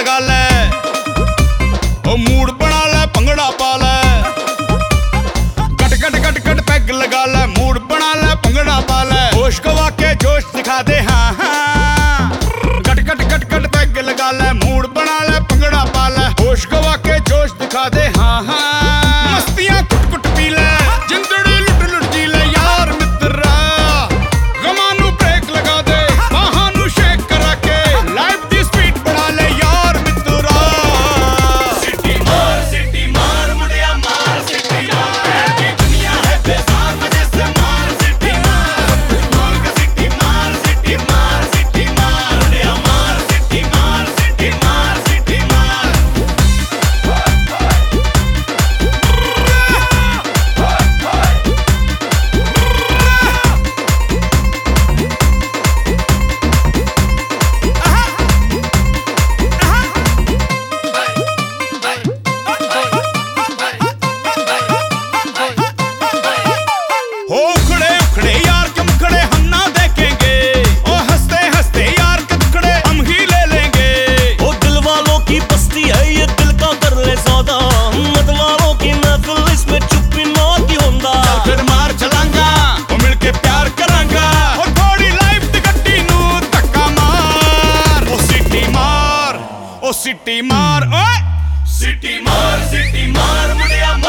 लगा ले, ओ मूड बना ले, भंगड़ा पा ले। Cut cut cut cut peg लगा ले, मूड बना ले, भंगड़ा पा ले। होश गवा के जोश दिखा दे, हाँ हाँ। Cut cut cut cut peg लगा ले, मूड बना ले, भंगड़ा पा ले। होश गवा के जोश दिखा दे, हाँ हाँ। मस्तियां कुट कुट पी ले, जिंदड़ी लुट लुट जी ले यार मित्रा। गमानू ब्रेक लगा दे, बाहानू शेक करा के लाइफ दी स्पीड बढ़ा ले यार मित्रा। सिटी मार मुड़िया मार सिटी मार। की दुनिया है बेजार मजे से मार सिटी मार। मार के सिटी मार सिटी मार सिटी मार मुड़िया मार सिटी मार सिटी मार सिटी मार। हो उखड़े उखड़े यार के मुखड़े हम ना देखेंगे, ओ हंसते हंसते यार के टुकड़े हम ही ले लेंगे। ओ दिल वालों की बस्ती है ये, दिल का कर ले सौदा। मत वालों की महफिल इसमें चुप्पी ना की होंदा। फिर मार चलांगा, ओ मिलके प्यार करांगा। ओ थोड़ी लाइफ दी गड्डी नू धक्का मार, ओ सिटी मार, ओ सिटी मार, ओए सिटी मार मुड़िया